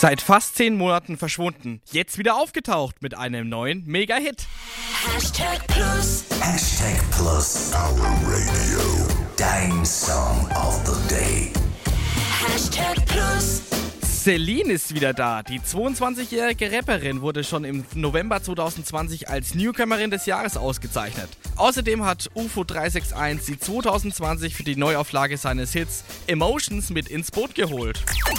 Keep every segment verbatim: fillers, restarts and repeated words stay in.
Seit fast zehn Monaten verschwunden, jetzt wieder aufgetaucht mit einem neuen Mega-Hit. Hashtag Plus. Hashtag Plus. Our Radio. Dein Song of the Day. Hashtag Plus. Celine ist wieder da. Die zweiundzwanzigjährige Rapperin wurde schon im November zwanzig zwanzig als Newcomerin des Jahres ausgezeichnet. Außerdem hat U F O drei sechs eins sie zwanzig zwanzig für die Neuauflage seines Hits Emotions mit ins Boot geholt.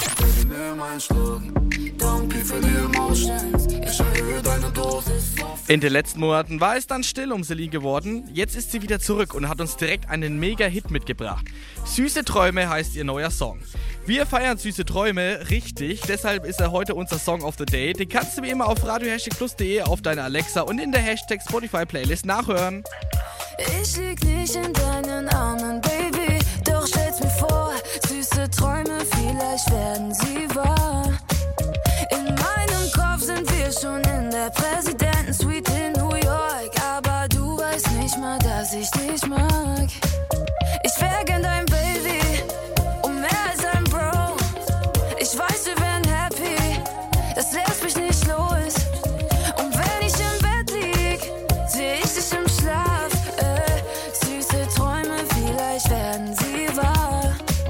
In den letzten Monaten war es dann still um Celine geworden. Jetzt ist sie wieder zurück und hat uns direkt einen Mega-Hit mitgebracht. Süße Träume heißt ihr neuer Song. Wir feiern süße Träume richtig, deshalb ist er heute unser Song of the Day. Den kannst du wie immer auf radio plus de auf deiner Alexa und in der Hashtag Spotify Playlist nachhören. Ich lieg nicht in deinen Armen, Baby, doch stell's mir vor, süße Träume, vielleicht werden sie wahr. In meinem Kopf sind wir schon in der Präsidentensuite in New York, aber du weißt nicht mal, dass ich dich mag. Ich wär gern dein Baby und mehr als ein Bro. Ich weiß, wir wären happy, das lässt mich nicht los. Und wenn ich im Bett lieg, seh ich dich im Schlaf. Äh, süße Träume, vielleicht werden sie wahr.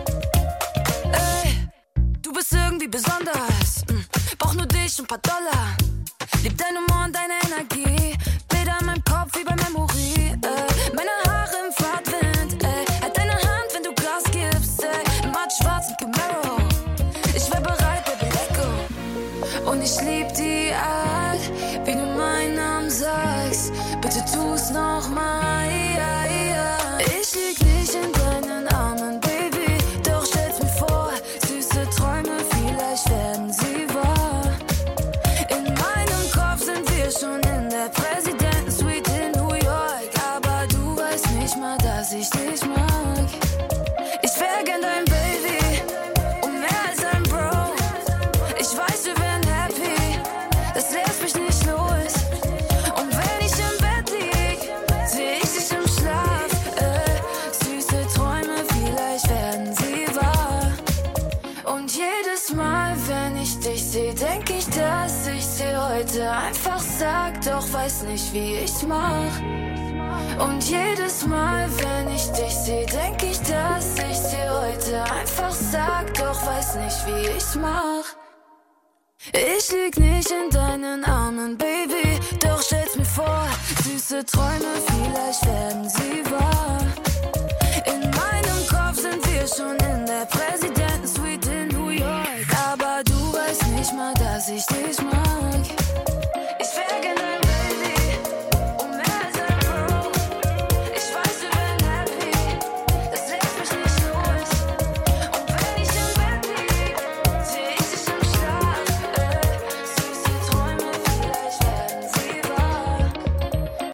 Ey, du bist irgendwie besonders. Hm, brauch nur dich und paar Dollar. Lieb dein Humor und deine Energie. Bilder in meinem Kopf wie bei Memory. Äh, meine Haare im Fahrtwind. Ey, halt deine Hand, wenn du Gas gibst. Ey, im Matt schwarzen Camaro. Ich wär bereit, Baby, let go. Und ich lieb die Art, wie du meinen Namen sagst. Bitte tu's nochmal, ja, ja. Ich lieg nicht in deinen Armen, Baby, doch stell's mir vor, süße Träume, vielleicht werden sie wahr. In meinem Kopf sind wir schon in der Präsidentensuite in New York, aber du weißt nicht mal, dass ich dich mag. Ich wär gern dein Baby und mehr als ein Bro. Ich weiß, wir wären happy, das lässt mich nicht los. Und wenn ich im Bett lieg, seh ich dich im Schlaf. Äh, süße Träume, vielleicht werden sie wahr. Und jedes Mal, wenn ich dich seh, denk ich, dass ich dir heute einfach sag, doch weiß nicht, wie ich mach. Und jedes Mal, wenn ich dich seh, denk ich, dass ich dir heute einfach sag, doch weiß nicht, wie ich mach. Ich lieg nicht in deinen Armen, Baby, doch stell's mir vor, süße Träume, vielleicht werden sie wahr. In meinem Kopf sind wir schon in der Präsidentensuite in New York, aber du weißt nicht mal, dass ich dich mag.